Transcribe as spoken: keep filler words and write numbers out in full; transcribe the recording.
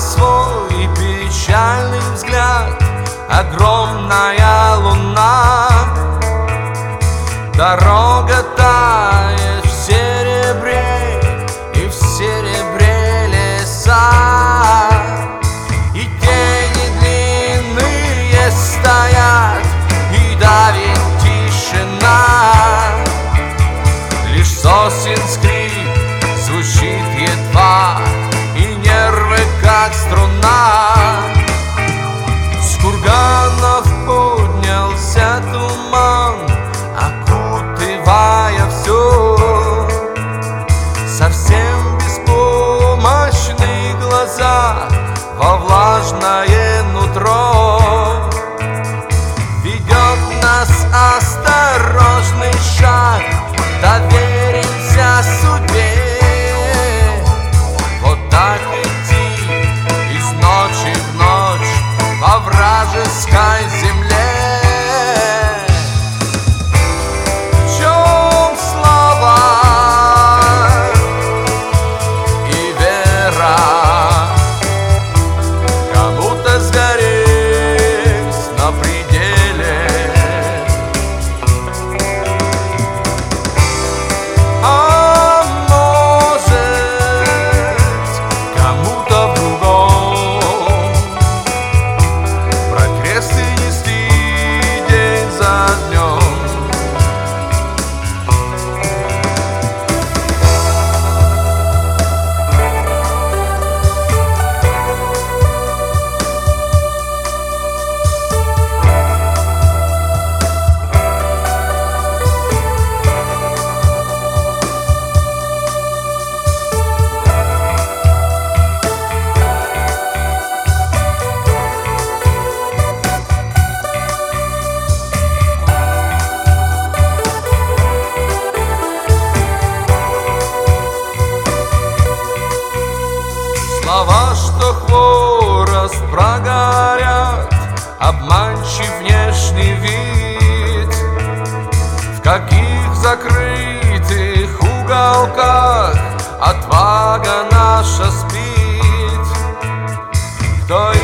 свой печальный взгляд огромная луна. Дорога тает в серебре, и в серебре леса, и тени длинные стоят, и давит тишина. Лишь сосен скрип звучит едва, и нервы как струна. С курганов поднялся туман, окутывая все. Совсем беспомощные глаза во влажное нутро. Ведет нас осторожный шаг, доверимся судьбе. Вот так идти из ночи в ночь во вражеской земле. В чем слава и вера? Кому-то сгореть на пределе, а может, кому-то в другом про крест и нести день за днем. Слова, что хворост прогорят, обманчив внешний вид. В каких закрытых уголках отвага наша спит? Кто